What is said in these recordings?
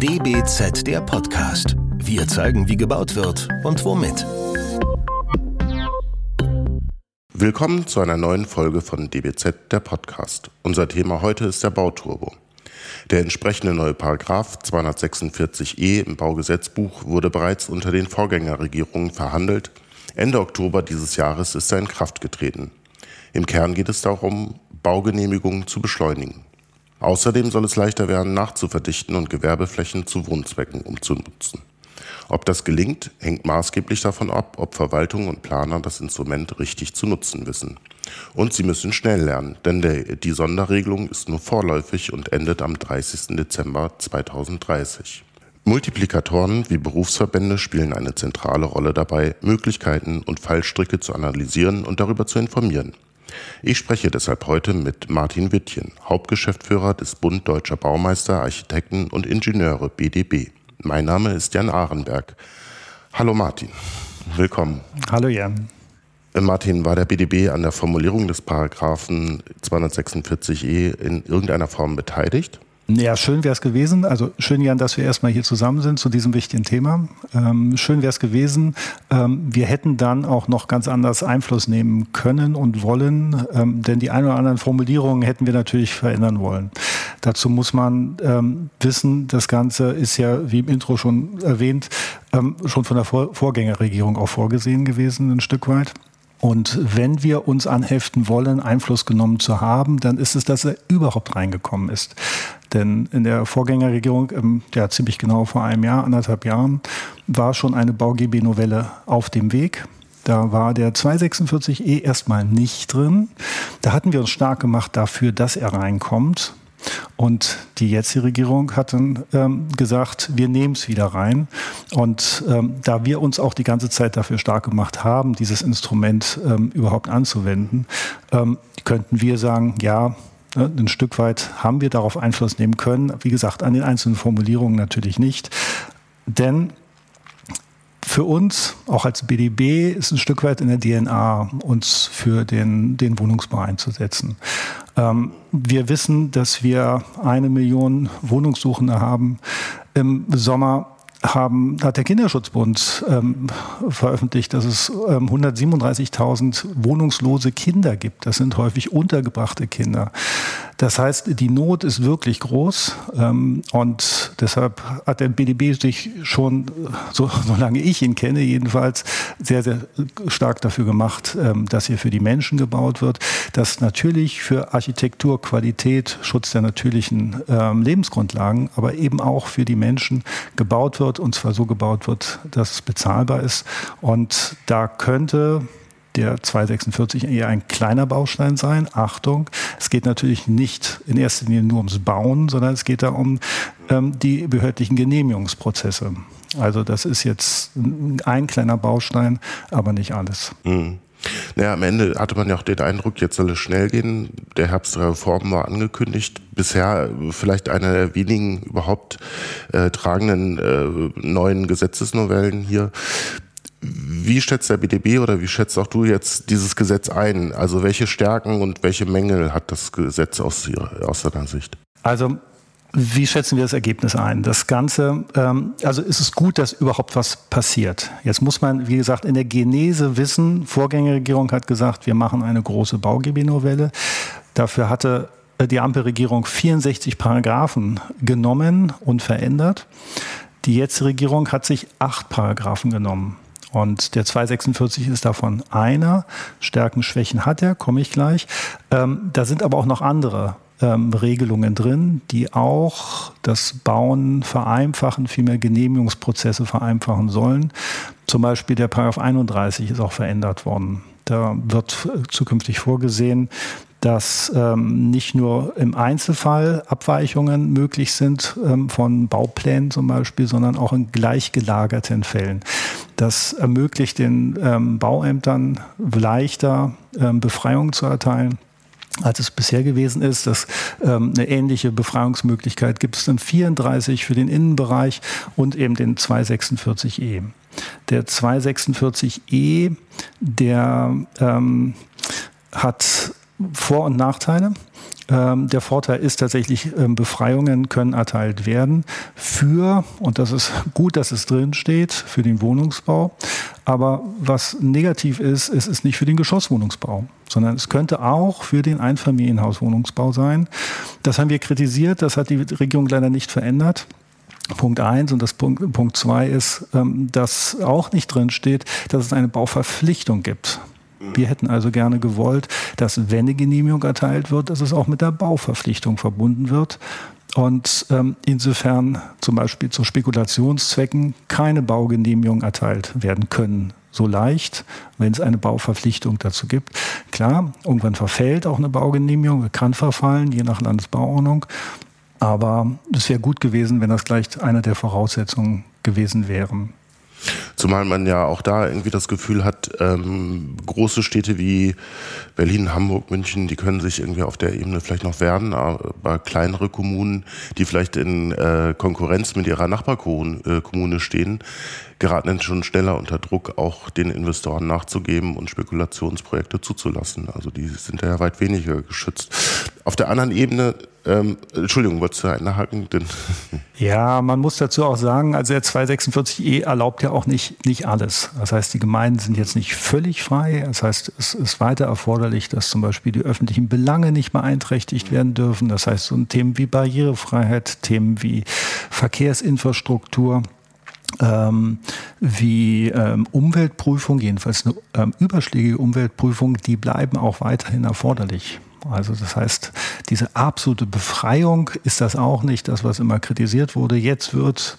DBZ, der Podcast. Wir zeigen, wie gebaut wird und womit. Willkommen zu einer neuen Folge von DBZ, der Podcast. Unser Thema heute ist der Bauturbo. Der entsprechende neue Paragraph 246e im Baugesetzbuch wurde bereits unter den Vorgängerregierungen verhandelt. Ende Oktober dieses Jahres ist er in Kraft getreten. Im Kern geht es darum, Baugenehmigungen zu beschleunigen. Außerdem soll es leichter werden, nachzuverdichten und Gewerbeflächen zu Wohnzwecken umzunutzen. Ob das gelingt, hängt maßgeblich davon ab, ob Verwaltung und Planer das Instrument richtig zu nutzen wissen. Und sie müssen schnell lernen, denn die Sonderregelung ist nur vorläufig und endet am 30. Dezember 2030. Multiplikatoren wie Berufsverbände spielen eine zentrale Rolle dabei, Möglichkeiten und Fallstricke zu analysieren und darüber zu informieren. Ich spreche deshalb heute mit Martin Wittchen, Hauptgeschäftsführer des Bund Deutscher Baumeister, Architekten und Ingenieure BDB. Mein Name ist Jan Arenberg. Hallo Martin, willkommen. Hallo Jan. Martin, war der BDB an der Formulierung des Paragraphen 246e in irgendeiner Form beteiligt? Ja, schön wäre es gewesen. Also schön, Jan, dass wir erstmal hier zusammen sind zu diesem wichtigen Thema. Schön wäre es gewesen. Wir hätten dann auch noch ganz anders Einfluss nehmen können und wollen, denn die ein oder anderen Formulierungen hätten wir natürlich verändern wollen. Dazu muss man wissen, das Ganze ist ja, wie im Intro schon erwähnt, schon von der Vorgängerregierung auch vorgesehen gewesen, ein Stück weit. Und wenn wir uns anheften wollen, Einfluss genommen zu haben, dann ist es, dass er überhaupt reingekommen ist. Denn in der Vorgängerregierung, ziemlich genau vor einem Jahr, 1,5 Jahren, war schon eine BauGB-Novelle auf dem Weg. Da war der 246e erstmal nicht drin. Da hatten wir uns stark gemacht dafür, dass er reinkommt. Und die jetzige Regierung hat dann gesagt, wir nehmen es wieder rein. Und da wir uns auch die ganze Zeit dafür stark gemacht haben, dieses Instrument überhaupt anzuwenden, könnten wir sagen, ja, ein Stück weit haben wir darauf Einfluss nehmen können. Wie gesagt, an den einzelnen Formulierungen natürlich nicht. Denn für uns, auch als BDB, ist ein Stück weit in der DNA, uns für den Wohnungsbau einzusetzen. Wir wissen, dass wir 1 Million Wohnungssuchende haben. Im Sommer hat der Kinderschutzbund veröffentlicht, dass es 137.000 wohnungslose Kinder gibt. Das sind häufig untergebrachte Kinder. Das heißt, die Not ist wirklich groß und deshalb hat der BDB sich schon, solange ich ihn kenne jedenfalls, sehr, sehr stark dafür gemacht, dass hier für die Menschen gebaut wird, dass natürlich für Architektur, Qualität, Schutz der natürlichen Lebensgrundlagen, aber eben auch für die Menschen gebaut wird, und zwar so gebaut wird, dass es bezahlbar ist. Und da könnte der 246 eher ein kleiner Baustein sein. Achtung, es geht natürlich nicht in erster Linie nur ums Bauen, sondern es geht da um die behördlichen Genehmigungsprozesse. Also das ist jetzt ein kleiner Baustein, aber nicht alles. Mhm. Naja, am Ende hatte man ja auch den Eindruck, jetzt soll es schnell gehen. Der Herbst der Reform war angekündigt. Bisher vielleicht eine der wenigen überhaupt tragenden neuen Gesetzesnovellen hier. Wie schätzt der BDB oder wie schätzt auch du jetzt dieses Gesetz ein? Also welche Stärken und welche Mängel hat das Gesetz aus deiner Sicht? Also wie schätzen wir das Ergebnis ein? Das Ganze, also ist es gut, dass überhaupt was passiert. Jetzt muss man, wie gesagt, in der Genese wissen, Vorgängerregierung hat gesagt, wir machen eine große BauGB-Novelle. Dafür hatte die Ampelregierung 64 Paragraphen genommen und verändert. Die jetzige Regierung hat sich 8 Paragraphen genommen. Und der 246 ist davon einer. Stärken, Schwächen hat er, komme ich gleich. Da sind aber auch noch andere Regelungen drin, die auch das Bauen vereinfachen, vielmehr Genehmigungsprozesse vereinfachen sollen. Zum Beispiel der Paragraph 31 ist auch verändert worden. Da wird zukünftig vorgesehen, dass nicht nur im Einzelfall Abweichungen möglich sind von Bauplänen zum Beispiel, sondern auch in gleichgelagerten Fällen. Das ermöglicht den Bauämtern leichter Befreiung zu erteilen, als es bisher gewesen ist. Eine ähnliche Befreiungsmöglichkeit gibt es in 34 für den Innenbereich und eben den 246e. Der 246e, der hat Vor- und Nachteile. Der Vorteil ist tatsächlich, Befreiungen können erteilt werden für, und das ist gut, dass es drin steht, für den Wohnungsbau. Aber was negativ ist, es ist nicht für den Geschosswohnungsbau, sondern es könnte auch für den Einfamilienhauswohnungsbau sein. Das haben wir kritisiert, das hat die Regierung leider nicht verändert. Punkt 1 und Punkt 2 ist, dass auch nicht drin steht, dass es eine Bauverpflichtung gibt. Wir hätten also gerne gewollt, dass, wenn eine Genehmigung erteilt wird, dass es auch mit der Bauverpflichtung verbunden wird. Und insofern zum Beispiel zu Spekulationszwecken keine Baugenehmigung erteilt werden können. So leicht, wenn es eine Bauverpflichtung dazu gibt. Klar, irgendwann verfällt auch eine Baugenehmigung, kann verfallen, je nach Landesbauordnung. Aber es wäre gut gewesen, wenn das gleich eine der Voraussetzungen gewesen wäre. Zumal man ja auch da irgendwie das Gefühl hat, große Städte wie Berlin, Hamburg, München, die können sich irgendwie auf der Ebene vielleicht noch wehren, aber kleinere Kommunen, die vielleicht in Konkurrenz mit ihrer Nachbarkommune stehen, geraten dann schon schneller unter Druck, auch den Investoren nachzugeben und Spekulationsprojekte zuzulassen. Also die sind ja weit weniger geschützt. Auf der anderen Ebene, Entschuldigung, wolltest du einhaken? Ja, man muss dazu auch sagen, also der 246e erlaubt ja auch nicht alles. Das heißt, die Gemeinden sind jetzt nicht völlig frei. Das heißt, es ist weiter erforderlich, dass zum Beispiel die öffentlichen Belange nicht beeinträchtigt werden dürfen. Das heißt, so Themen wie Barrierefreiheit, Themen wie Verkehrsinfrastruktur, wie Umweltprüfung, jedenfalls eine überschlägige Umweltprüfung, die bleiben auch weiterhin erforderlich. Also das heißt, diese absolute Befreiung ist das auch nicht, das, was immer kritisiert wurde. Jetzt wird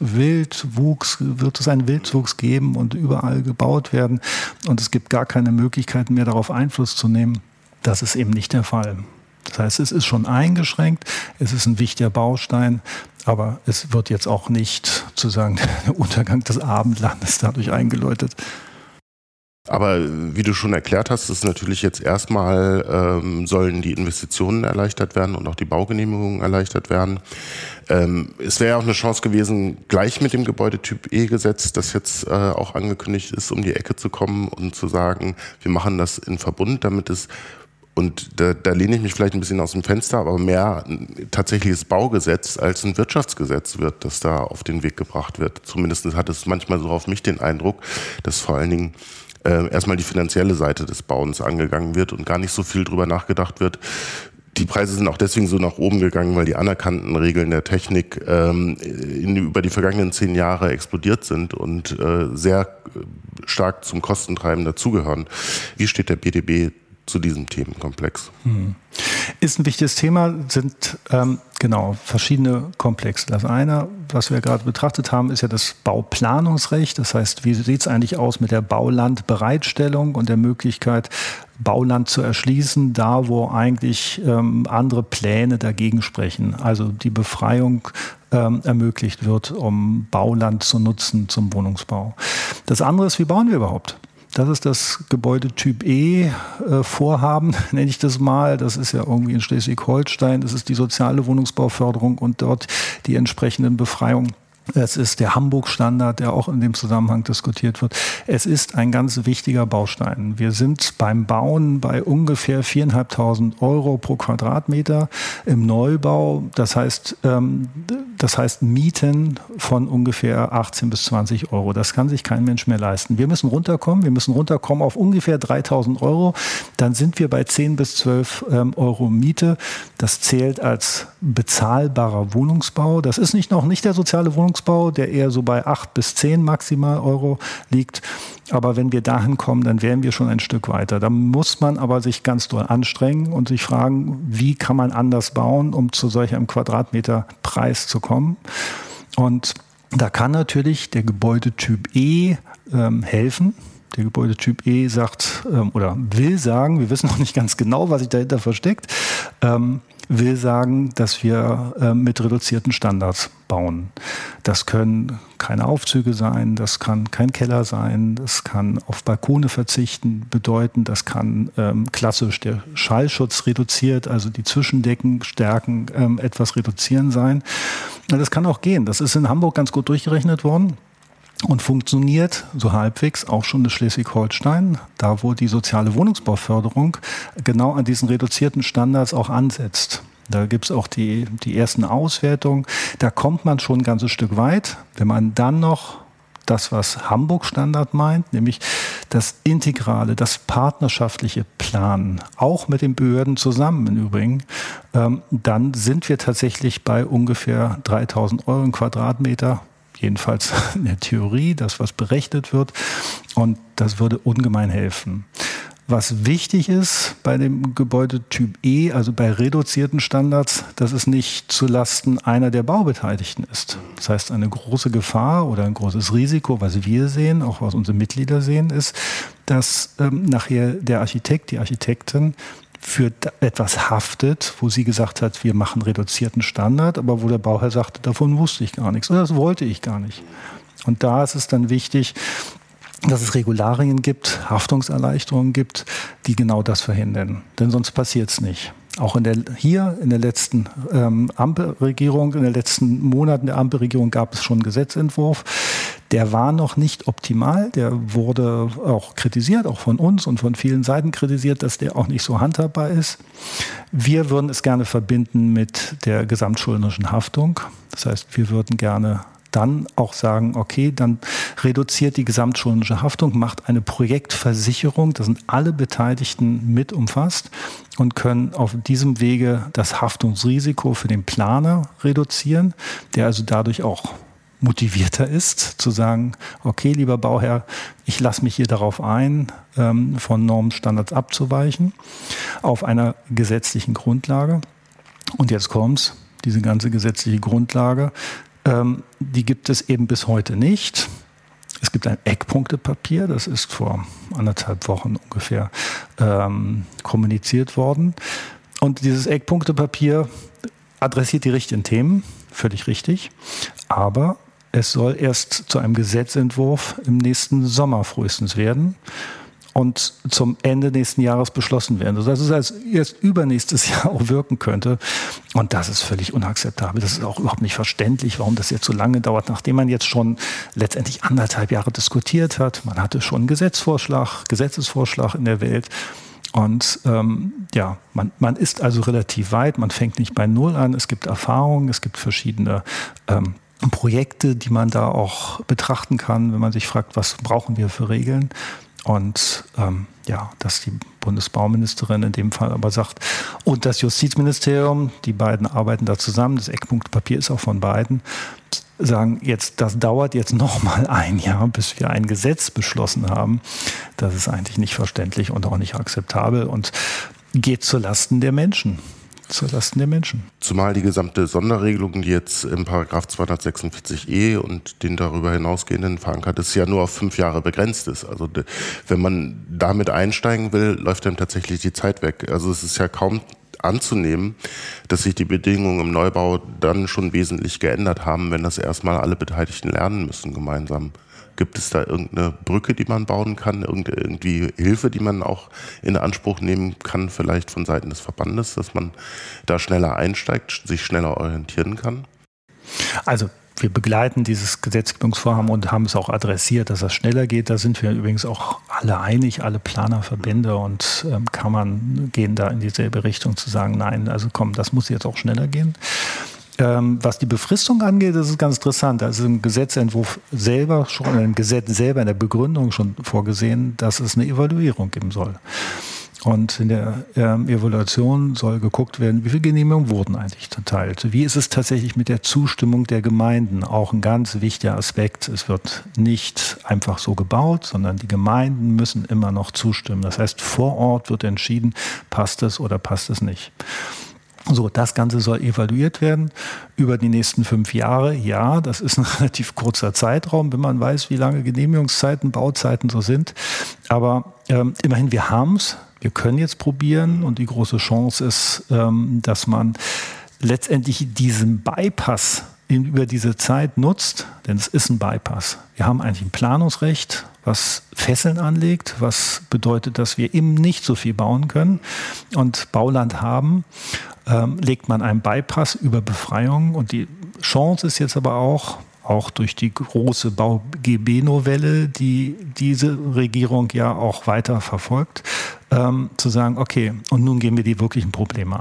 es einen Wildwuchs geben und überall gebaut werden und es gibt gar keine Möglichkeiten mehr, darauf Einfluss zu nehmen. Das ist eben nicht der Fall. Das heißt, es ist schon eingeschränkt, es ist ein wichtiger Baustein, aber es wird jetzt auch nicht sozusagen der Untergang des Abendlandes dadurch eingeläutet. Aber wie du schon erklärt hast, ist natürlich jetzt erstmal sollen die Investitionen erleichtert werden und auch die Baugenehmigungen erleichtert werden. Es wäre ja auch eine Chance gewesen, gleich mit dem Gebäudetyp E-Gesetz, das jetzt auch angekündigt ist, um die Ecke zu kommen und zu sagen, wir machen das in Verbund, damit es, und da lehne ich mich vielleicht ein bisschen aus dem Fenster, aber mehr ein tatsächliches Baugesetz als ein Wirtschaftsgesetz wird, das da auf den Weg gebracht wird. Zumindest hat es manchmal so auf mich den Eindruck, dass vor allen Dingen erstmal die finanzielle Seite des Bauens angegangen wird und gar nicht so viel drüber nachgedacht wird. Die Preise sind auch deswegen so nach oben gegangen, weil die anerkannten Regeln der Technik über die vergangenen 10 Jahre explodiert sind und sehr stark zum Kostentreiben dazugehören. Wie steht der BDB zu diesem Themenkomplex? Ist ein wichtiges Thema, sind verschiedene Komplexe. Das eine, was wir gerade betrachtet haben, ist ja das Bauplanungsrecht. Das heißt, wie sieht es eigentlich aus mit der Baulandbereitstellung und der Möglichkeit, Bauland zu erschließen, da wo eigentlich andere Pläne dagegen sprechen. Also die Befreiung ermöglicht wird, um Bauland zu nutzen zum Wohnungsbau. Das andere ist, wie bauen wir überhaupt? Das ist das Gebäudetyp E-Vorhaben, nenne ich das mal. Das ist ja irgendwie in Schleswig-Holstein. Das ist die soziale Wohnungsbauförderung und dort die entsprechenden Befreiungen. Es ist der Hamburg-Standard, der auch in dem Zusammenhang diskutiert wird. Es ist ein ganz wichtiger Baustein. Wir sind beim Bauen bei ungefähr 4.500 € pro Quadratmeter im Neubau. Das heißt Mieten von ungefähr 18 bis 20 €. Das kann sich kein Mensch mehr leisten. Wir müssen runterkommen. Wir müssen runterkommen auf ungefähr 3.000 €. Dann sind wir bei 10 bis 12 € Miete. Das zählt als bezahlbarer Wohnungsbau. Das ist noch nicht der soziale Wohnungsbau, der eher so bei 8 bis 10 maximal Euro liegt. Aber wenn wir dahin kommen, dann wären wir schon ein Stück weiter. Da muss man aber sich ganz doll anstrengen und sich fragen, wie kann man anders bauen, um zu solch einem Quadratmeterpreis zu kommen. Und da kann natürlich der Gebäudetyp E helfen. Der Gebäudetyp E sagt oder will sagen, wir wissen noch nicht ganz genau, was sich dahinter versteckt, will sagen, dass wir mit reduzierten Standards bauen. Das können keine Aufzüge sein, das kann kein Keller sein, das kann auf Balkone verzichten bedeuten, das kann klassisch der Schallschutz reduziert, also die Zwischendeckenstärken etwas reduzieren sein. Das kann auch gehen. Das ist in Hamburg ganz gut durchgerechnet worden. Und funktioniert so halbwegs auch schon in Schleswig-Holstein, da wo die soziale Wohnungsbauförderung genau an diesen reduzierten Standards auch ansetzt. Da gibt es auch die ersten Auswertungen. Da kommt man schon ein ganzes Stück weit. Wenn man dann noch das, was Hamburg-Standard meint, nämlich das integrale, das partnerschaftliche Planen, auch mit den Behörden zusammen im Übrigen, dann sind wir tatsächlich bei ungefähr 3.000 Euro im Quadratmeter, jedenfalls in der Theorie, das, was berechnet wird. Und das würde ungemein helfen. Was wichtig ist bei dem Gebäudetyp E, also bei reduzierten Standards, dass es nicht zulasten einer der Baubeteiligten ist. Das heißt, eine große Gefahr oder ein großes Risiko, was wir sehen, auch was unsere Mitglieder sehen, ist, dass nachher der Architekt, die Architektin für etwas haftet, wo sie gesagt hat, wir machen reduzierten Standard, aber wo der Bauherr sagte, davon wusste ich gar nichts oder das wollte ich gar nicht. Und da ist es dann wichtig, dass es Regularien gibt, Haftungserleichterungen gibt, die genau das verhindern. Denn sonst passiert es nicht. Auch in der letzten Ampelregierung, in den letzten Monaten der Ampelregierung gab es schon einen Gesetzentwurf. Der war noch nicht optimal. Der wurde auch kritisiert, auch von uns und von vielen Seiten kritisiert, dass der auch nicht so handhabbar ist. Wir würden es gerne verbinden mit der gesamtschuldnerischen Haftung. Das heißt, wir würden gerne dann auch sagen, okay, dann reduziert die gesamtschuldnerische Haftung, macht eine Projektversicherung, da sind alle Beteiligten mit umfasst und können auf diesem Wege das Haftungsrisiko für den Planer reduzieren, der also dadurch auch motivierter ist, zu sagen, okay, lieber Bauherr, ich lasse mich hier darauf ein, von Normenstandards abzuweichen, auf einer gesetzlichen Grundlage. Und jetzt kommt's, diese ganze gesetzliche Grundlage, die gibt es eben bis heute nicht. Es gibt ein Eckpunktepapier, das ist vor 1,5 Wochen ungefähr kommuniziert worden. Und dieses Eckpunktepapier adressiert die richtigen Themen, völlig richtig. Aber es soll erst zu einem Gesetzentwurf im nächsten Sommer frühestens werden und zum Ende nächsten Jahres beschlossen werden. Also dass es als erst übernächstes Jahr auch wirken könnte. Und das ist völlig unakzeptabel. Das ist auch überhaupt nicht verständlich, warum das jetzt so lange dauert, nachdem man jetzt schon letztendlich 1,5 Jahre diskutiert hat. Man hatte schon einen Gesetzesvorschlag in der Welt. Und man ist also relativ weit. Man fängt nicht bei Null an. Es gibt Erfahrungen, es gibt verschiedene Projekte, die man da auch betrachten kann, wenn man sich fragt, was brauchen wir für Regeln. Und dass die Bundesbauministerin in dem Fall aber sagt, und das Justizministerium, die beiden arbeiten da zusammen, das Eckpunktepapier ist auch von beiden, sagen jetzt, das dauert jetzt noch mal ein Jahr, bis wir ein Gesetz beschlossen haben. Das ist eigentlich nicht verständlich und auch nicht akzeptabel und geht zulasten der Menschen. Zumal die gesamte Sonderregelung, die jetzt im Paragraph 246e und den darüber hinausgehenden verankert ist, ja nur auf 5 Jahre begrenzt ist. Also wenn man damit einsteigen will, läuft dann tatsächlich die Zeit weg. Also es ist ja kaum anzunehmen, dass sich die Bedingungen im Neubau dann schon wesentlich geändert haben, wenn das erstmal alle Beteiligten lernen müssen gemeinsam. Gibt es da irgendeine Brücke, die man bauen kann, irgendwie Hilfe, die man auch in Anspruch nehmen kann, vielleicht von Seiten des Verbandes, dass man da schneller einsteigt, sich schneller orientieren kann? Also wir begleiten dieses Gesetzgebungsvorhaben und haben es auch adressiert, dass das schneller geht. Da sind wir übrigens auch alle einig, alle Planerverbände und gehen da in dieselbe Richtung zu sagen, nein, also komm, das muss jetzt auch schneller gehen. Was die Befristung angeht, das ist ganz interessant. Da ist im Gesetzentwurf selber schon, im Gesetz selber in der Begründung schon vorgesehen, dass es eine Evaluierung geben soll. Und in der Evaluation soll geguckt werden, wie viele Genehmigungen wurden eigentlich erteilt. Wie ist es tatsächlich mit der Zustimmung der Gemeinden? Auch ein ganz wichtiger Aspekt. Es wird nicht einfach so gebaut, sondern die Gemeinden müssen immer noch zustimmen. Das heißt, vor Ort wird entschieden, passt es oder passt es nicht. So, das Ganze soll evaluiert werden über die nächsten 5 Jahre. Ja, das ist ein relativ kurzer Zeitraum, wenn man weiß, wie lange Genehmigungszeiten, Bauzeiten so sind. Aber immerhin, wir haben es. Wir können jetzt probieren und die große Chance ist, dass man letztendlich diesen Bypass über diese Zeit nutzt, denn es ist ein Bypass. Wir haben eigentlich ein Planungsrecht, was Fesseln anlegt, was bedeutet, dass wir eben nicht so viel bauen können und Bauland haben, legt man einen Bypass über Befreiung. Und die Chance ist jetzt aber auch durch die große Bau-GB-Novelle, die diese Regierung ja auch weiter verfolgt, zu sagen, okay, und nun gehen wir die wirklichen Probleme an.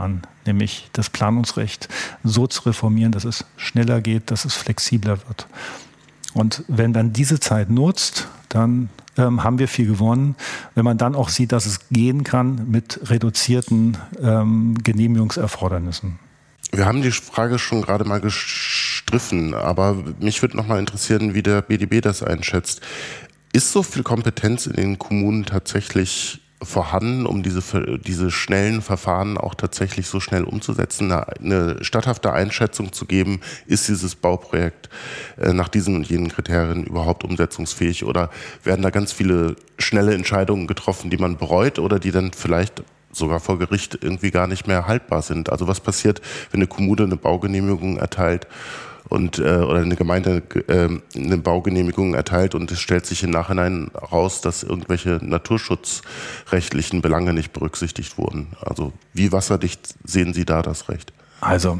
nämlich das Planungsrecht so zu reformieren, dass es schneller geht, dass es flexibler wird. Und wenn man diese Zeit nutzt, dann haben wir viel gewonnen. Wenn man dann auch sieht, dass es gehen kann mit reduzierten Genehmigungserfordernissen. Wir haben die Frage schon gerade mal gestriffen, aber mich würde noch mal interessieren, wie der BDB das einschätzt. Ist so viel Kompetenz in den Kommunen tatsächlich vorhanden, um diese schnellen Verfahren auch tatsächlich so schnell umzusetzen, eine statthafte Einschätzung zu geben, ist dieses Bauprojekt nach diesen und jenen Kriterien überhaupt umsetzungsfähig, oder werden da ganz viele schnelle Entscheidungen getroffen, die man bereut oder die dann vielleicht sogar vor Gericht irgendwie gar nicht mehr haltbar sind? Also was passiert, wenn eine Kommune eine Baugenehmigung erteilt oder eine Gemeinde eine Baugenehmigung erteilt und es stellt sich im Nachhinein raus, dass irgendwelche naturschutzrechtlichen Belange nicht berücksichtigt wurden? Also wie wasserdicht sehen Sie da das Recht? Also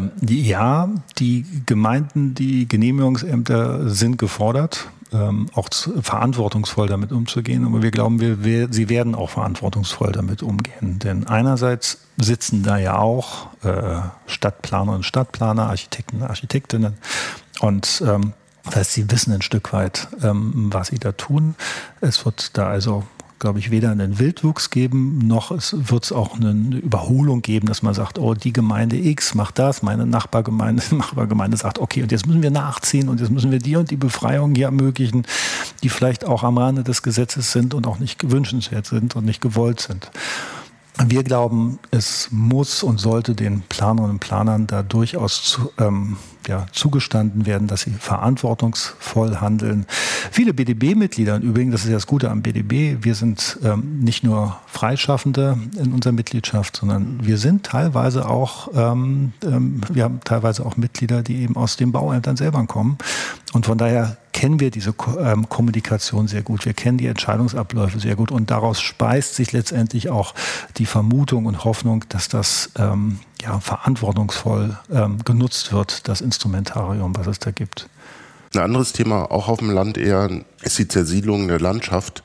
die Gemeinden, die Genehmigungsämter sind gefordert, auch verantwortungsvoll damit umzugehen. Aber wir glauben, sie werden auch verantwortungsvoll damit umgehen. Denn einerseits sitzen da ja auch Stadtplaner und Stadtplaner, Architekten und Architektinnen. Und das heißt, sie wissen ein Stück weit, was sie da tun. Es wird da also, glaube ich, weder einen Wildwuchs geben, noch wird es auch eine Überholung geben, dass man sagt, oh, die Gemeinde X macht das, meine Nachbargemeinde sagt, okay, und jetzt müssen wir nachziehen und jetzt müssen wir die und die Befreiung hier ermöglichen, die vielleicht auch am Rande des Gesetzes sind und auch nicht wünschenswert sind und nicht gewollt sind. Wir glauben, es muss und sollte den Planerinnen und Planern da durchaus zugestanden werden, dass sie verantwortungsvoll handeln. Viele BDB-Mitglieder, übrigens, das ist ja das Gute am BDB, wir sind nicht nur Freischaffende in unserer Mitgliedschaft, sondern wir sind teilweise auch, wir haben teilweise auch Mitglieder, die eben aus den Bauämtern selber kommen. Und von daher kennen wir diese Kommunikation sehr gut. Wir kennen die Entscheidungsabläufe sehr gut. Und daraus speist sich letztendlich auch die Vermutung und Hoffnung, dass das verantwortungsvoll genutzt wird, das Instrumentarium, was es da gibt. Ein anderes Thema, auch auf dem Land eher, ist die Zersiedlung der Landschaft.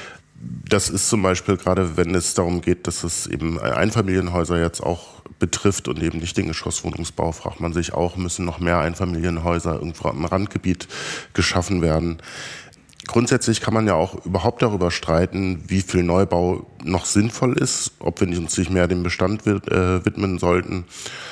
Das ist zum Beispiel gerade, wenn es darum geht, dass es eben Einfamilienhäuser jetzt auch betrifft und eben nicht den Geschosswohnungsbau, fragt man sich auch, müssen noch mehr Einfamilienhäuser irgendwo am Randgebiet geschaffen werden. Grundsätzlich kann man ja auch überhaupt darüber streiten, wie viel Neubau noch sinnvoll ist, ob wir uns nicht mehr dem Bestand widmen sollten.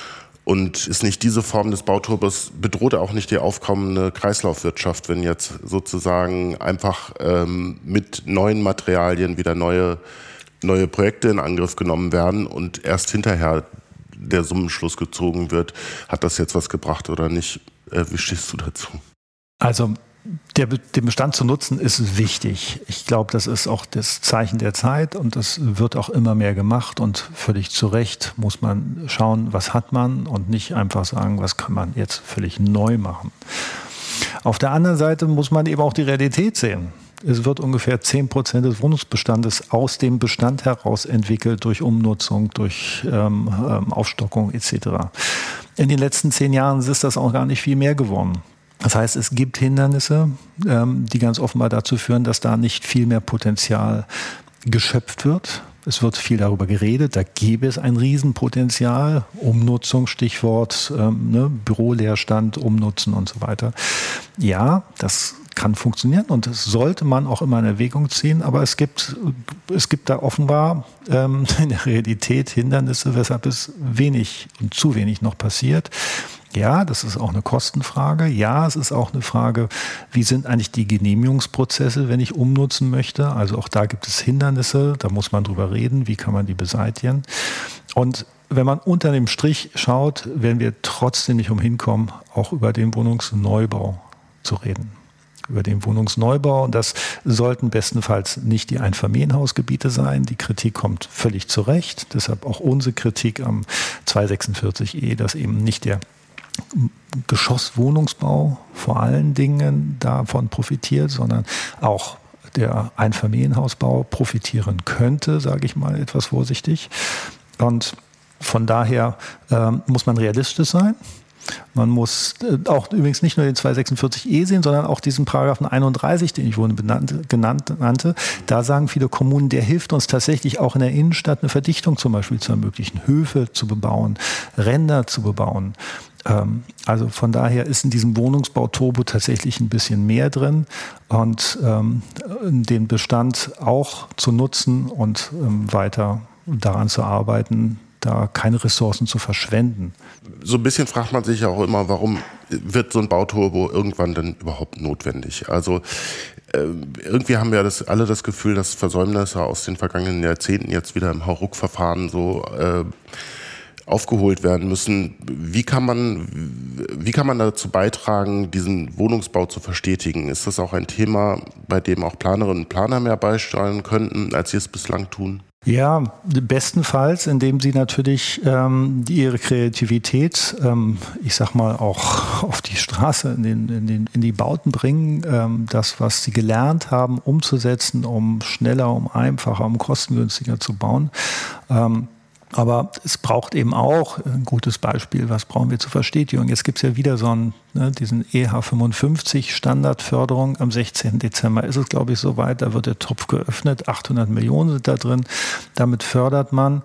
Und ist nicht diese Form des Bauturbos, bedroht auch nicht die aufkommende Kreislaufwirtschaft, wenn jetzt sozusagen einfach mit neuen Materialien wieder neue Projekte in Angriff genommen werden und erst hinterher der Summenschluss gezogen wird, hat das jetzt was gebracht oder nicht? Wie stehst du dazu? Also den Bestand zu nutzen ist wichtig. Ich glaube, das ist auch das Zeichen der Zeit und das wird auch immer mehr gemacht und völlig zu Recht muss man schauen, was hat man und nicht einfach sagen, was kann man jetzt völlig neu machen. Auf der anderen Seite muss man eben auch die Realität sehen. Es wird ungefähr 10% des Wohnungsbestandes aus dem Bestand heraus entwickelt durch Umnutzung, durch Aufstockung etc. In den letzten 10 Jahren ist das auch gar nicht viel mehr geworden. Das heißt, es gibt Hindernisse, die ganz offenbar dazu führen, dass da nicht viel mehr Potenzial geschöpft wird. Es wird viel darüber geredet, da gäbe es ein Riesenpotenzial, Umnutzung, Stichwort Büroleerstand, Umnutzen und so weiter. Ja, das kann funktionieren und das sollte man auch immer in Erwägung ziehen, aber es gibt da offenbar in der Realität Hindernisse, weshalb es wenig und zu wenig noch passiert. Ja, das ist auch eine Kostenfrage. Ja, es ist auch eine Frage, wie sind eigentlich die Genehmigungsprozesse, wenn ich umnutzen möchte. Also auch da gibt es Hindernisse, da muss man drüber reden, wie kann man die beseitigen. Und wenn man unter dem Strich schaut, werden wir trotzdem nicht umhin kommen, auch über den Wohnungsneubau zu reden. Über den Wohnungsneubau. Und das sollten bestenfalls nicht die Einfamilienhausgebiete sein. Die Kritik kommt völlig zu Recht. Deshalb auch unsere Kritik am 246e, dass eben nicht der Geschosswohnungsbau vor allen Dingen davon profitiert, sondern auch der Einfamilienhausbau profitieren könnte, sage ich mal etwas vorsichtig. Und von daher muss man realistisch sein. Man muss auch übrigens nicht nur den 246e sehen, sondern auch diesen Paragraphen 31, den ich vorhin nannte. Da sagen viele Kommunen, der hilft uns tatsächlich auch in der Innenstadt eine Verdichtung zum Beispiel zu ermöglichen, Höfe zu bebauen, Ränder zu bebauen. Also von daher ist in diesem Wohnungsbau-Turbo tatsächlich ein bisschen mehr drin und den Bestand auch zu nutzen und weiter daran zu arbeiten, da keine Ressourcen zu verschwenden. So ein bisschen fragt man sich ja auch immer, warum wird so ein Bauturbo irgendwann denn überhaupt notwendig? Also irgendwie haben wir alle das Gefühl, dass Versäumnisse aus den vergangenen Jahrzehnten jetzt wieder im Hauruck-Verfahren so aufgeholt werden müssen. Wie kann man dazu beitragen, diesen Wohnungsbau zu verstetigen? Ist das auch ein Thema, bei dem auch Planerinnen und Planer mehr beisteuern könnten, als sie es bislang tun? Ja, bestenfalls, indem sie natürlich ihre Kreativität, ich sag mal, auch auf die Straße, in die Bauten bringen, das, was sie gelernt haben, umzusetzen, um schneller, um einfacher, um kostengünstiger zu bauen. Aber es braucht eben auch ein gutes Beispiel, was brauchen wir zur Verstetigung. Jetzt gibt es ja wieder so diesen EH55 Standardförderung. Am 16. Dezember ist es, glaube ich, soweit. Da wird der Topf geöffnet. 800 Millionen sind da drin. Damit fördert man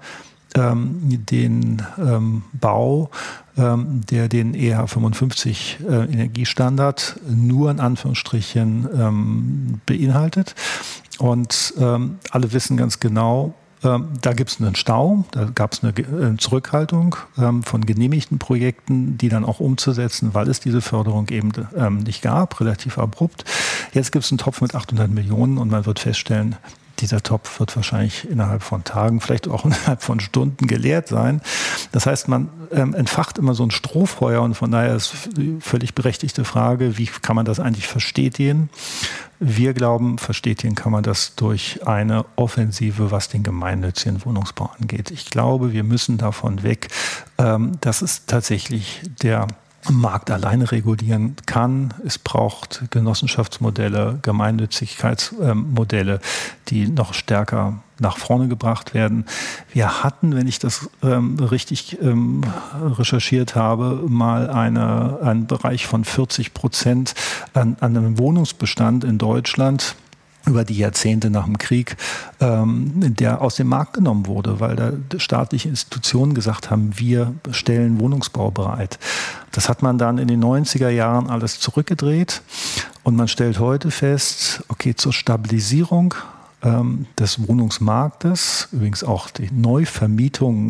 den Bau, der den EH55 Energiestandard nur in Anführungsstrichen beinhaltet. Und alle wissen ganz genau, da gibt es einen Stau, da gab es eine Zurückhaltung von genehmigten Projekten, die dann auch umzusetzen, weil es diese Förderung eben nicht gab, relativ abrupt. Jetzt gibt es einen Topf mit 800 Millionen und man wird feststellen, dieser Topf wird wahrscheinlich innerhalb von Tagen, vielleicht auch innerhalb von Stunden geleert sein. Das heißt, man entfacht immer so ein Strohfeuer und von daher ist die völlig berechtigte Frage, wie kann man das eigentlich verstetigen? Wir glauben, verstetigen kann man das durch eine Offensive, was den gemeinnützigen Wohnungsbau angeht. Ich glaube, wir müssen davon weg, dass es tatsächlich der Markt alleine regulieren kann. Es braucht Genossenschaftsmodelle, Gemeinnützigkeitsmodelle, die noch stärker nach vorne gebracht werden. Wir hatten, wenn ich das richtig recherchiert habe, mal einen Bereich von 40% an einem Wohnungsbestand in Deutschland über die Jahrzehnte nach dem Krieg, der aus dem Markt genommen wurde, weil da staatliche Institutionen gesagt haben, wir stellen Wohnungsbau bereit. Das hat man dann in den 90er Jahren alles zurückgedreht und man stellt heute fest, okay, zur Stabilisierung des Wohnungsmarktes, übrigens auch die Neuvermietung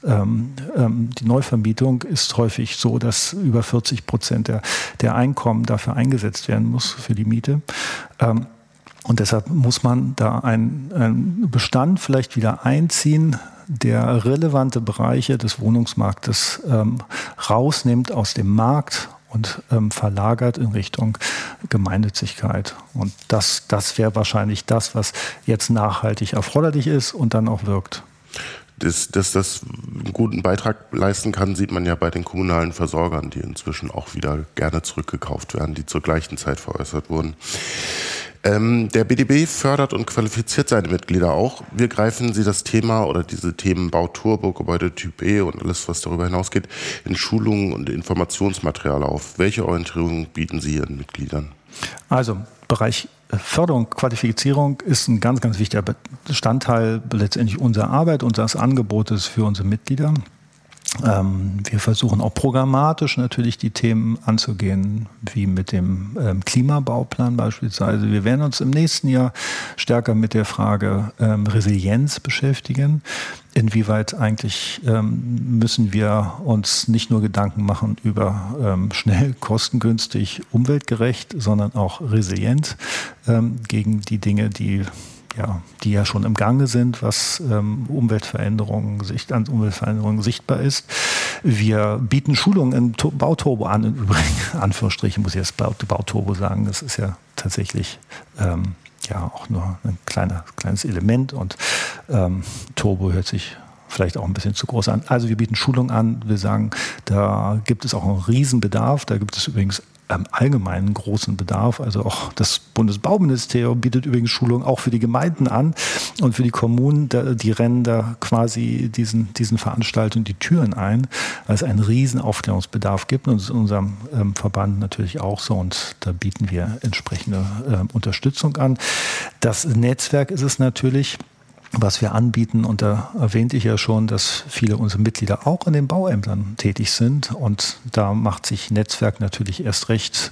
ist häufig so, dass über 40% der Einkommen dafür eingesetzt werden muss für die Miete. Und deshalb muss man da einen Bestand vielleicht wieder einziehen, der relevante Bereiche des Wohnungsmarktes rausnimmt aus dem Markt und verlagert in Richtung Gemeinnützigkeit. Und das wäre wahrscheinlich das, was jetzt nachhaltig erforderlich ist und dann auch wirkt. Dass das einen guten Beitrag leisten kann, sieht man ja bei den kommunalen Versorgern, die inzwischen auch wieder gerne zurückgekauft werden, die zur gleichen Zeit veräußert wurden. Der BDB fördert und qualifiziert seine Mitglieder auch. Wir greifen Sie das Thema oder diese Themen Bauturbo, Gebäudetyp E und alles, was darüber hinausgeht, in Schulungen und Informationsmaterial auf. Welche Orientierung bieten Sie Ihren Mitgliedern? Also Bereich Förderung, Qualifizierung ist ein ganz, ganz wichtiger Bestandteil letztendlich unserer Arbeit, unseres Angebotes für unsere Mitglieder. Wir versuchen auch programmatisch natürlich die Themen anzugehen, wie mit dem Klimabauplan beispielsweise. Wir werden uns im nächsten Jahr stärker mit der Frage Resilienz beschäftigen. Inwieweit eigentlich müssen wir uns nicht nur Gedanken machen über schnell, kostengünstig, umweltgerecht, sondern auch resilient gegen die Dinge, die ja schon im Gange sind, was an Umweltveränderungen sichtbar ist. Wir bieten Schulungen im Bauturbo an, im Übrigen, Anführungsstrichen muss ich jetzt Bauturbo sagen, das ist ja tatsächlich auch nur ein kleines Element und Turbo hört sich vielleicht auch ein bisschen zu groß an. Also wir bieten Schulungen an, wir sagen, da gibt es auch einen Riesenbedarf, da gibt es übrigens allgemeinen großen Bedarf. Also auch das Bundesbauministerium bietet übrigens Schulungen auch für die Gemeinden an und für die Kommunen. Die rennen da quasi diesen Veranstaltungen die Türen ein, weil es einen riesen Aufklärungsbedarf gibt. Und das ist in unserem Verband natürlich auch so. Und da bieten wir entsprechende Unterstützung an. Das Netzwerk ist es natürlich, was wir anbieten, und da erwähnte ich ja schon, dass viele unserer Mitglieder auch in den Bauämtern tätig sind, und da macht sich Netzwerk natürlich erst recht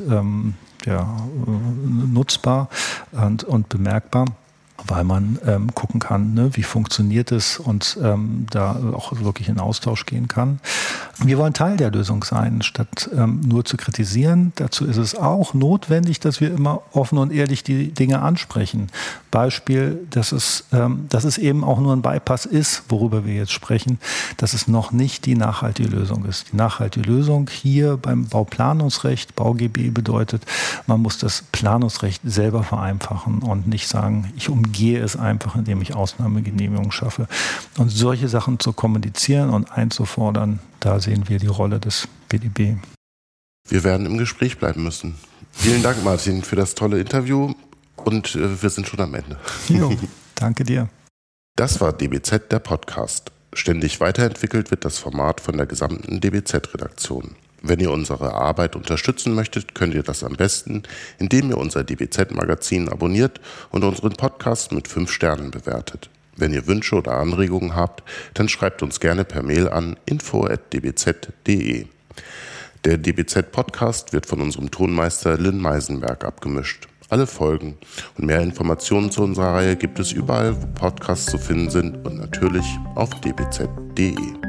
nutzbar und bemerkbar, weil man gucken kann, ne, wie funktioniert es, und da auch wirklich in Austausch gehen kann. Wir wollen Teil der Lösung sein, statt nur zu kritisieren. Dazu ist es auch notwendig, dass wir immer offen und ehrlich die Dinge ansprechen. Beispiel, dass es eben auch nur ein Bypass ist, worüber wir jetzt sprechen, dass es noch nicht die nachhaltige Lösung ist. Die nachhaltige Lösung hier beim Bauplanungsrecht, BauGB, bedeutet, man muss das Planungsrecht selber vereinfachen und nicht sagen, ich umgehe es einfach, indem ich Ausnahmegenehmigungen schaffe. Und solche Sachen zu kommunizieren und einzufordern, da sehen wir die Rolle des BDB. Wir werden im Gespräch bleiben müssen. Vielen Dank, Martin, für das tolle Interview, und wir sind schon am Ende. Jo, danke dir. Das war DBZ, der Podcast. Ständig weiterentwickelt wird das Format von der gesamten DBZ-Redaktion. Wenn ihr unsere Arbeit unterstützen möchtet, könnt ihr das am besten, indem ihr unser DBZ-Magazin abonniert und unseren Podcast mit 5 Sternen bewertet. Wenn ihr Wünsche oder Anregungen habt, dann schreibt uns gerne per Mail an info@dbz.de. Der DBZ-Podcast wird von unserem Tonmeister Lynn Meisenberg abgemischt. Alle Folgen und mehr Informationen zu unserer Reihe gibt es überall, wo Podcasts zu finden sind, und natürlich auf dbz.de.